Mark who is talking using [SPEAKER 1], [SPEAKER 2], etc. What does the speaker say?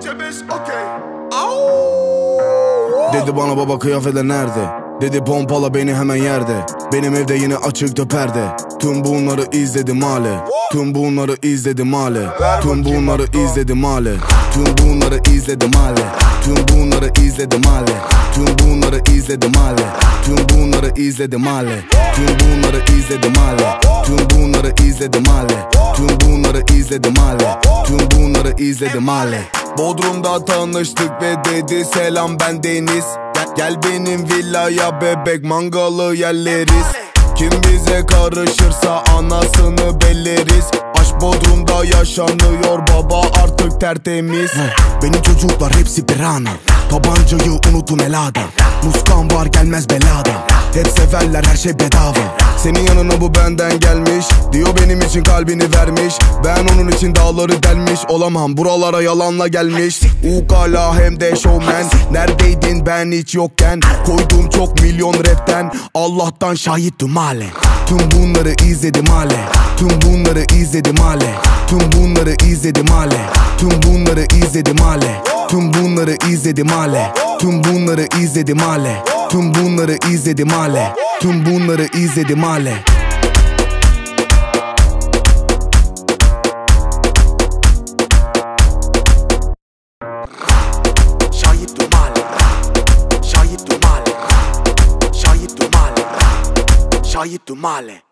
[SPEAKER 1] Dedi bana baba kıyafetler nerede? Dedi pompala beni hemen yerde. Benim evde yine açıktı perde. Tüm bunları izledim hale. Tüm bunları izledim hale. Tüm bunları izledim hale. Tüm bunları izledim hale. Tüm bunları izledim hale. Tüm bunları izledim hale. Tüm bunları izledim hale. Tüm bunları izledim hale. Tüm bunları izledim hale. Tüm bunları izledim hale. Tüm bunları izledim hale. Bodrum'da tanıştık ve dedi selam ben Deniz. Gel benim villaya bebek mangalı yerleriz. Kim bize karışırsa anasını belleriz. Aşk Bodrum'da yaşanıyor baba artık tertemiz. Benim çocuklar hepsi pirana. Tabancayı unutun elada. Muskan var gelmez belada. Hep severler her şey bedava. Senin yanına bu benden gelmiş. Diyor benim için kalbini vermiş. Ben onun için dağları delmiş. Olamam buralara yalanla gelmiş. Ukala hem de showman. Neredeydin ben hiç yokken? Koydum çok milyon rapten. Allah'tan şahittim hale. Tüm bunları izledim hale. Tüm bunları izledim hale. Tüm bunları izledim hale. Tüm bunları izledim hale. Tüm bunları izledim hale. Tüm bunları izledim hale. Tüm bunları izledim hale. Tüm bunları izledim hale. Şahittim hale. Şahittim hale. Şahittim hale. Şahittim hale.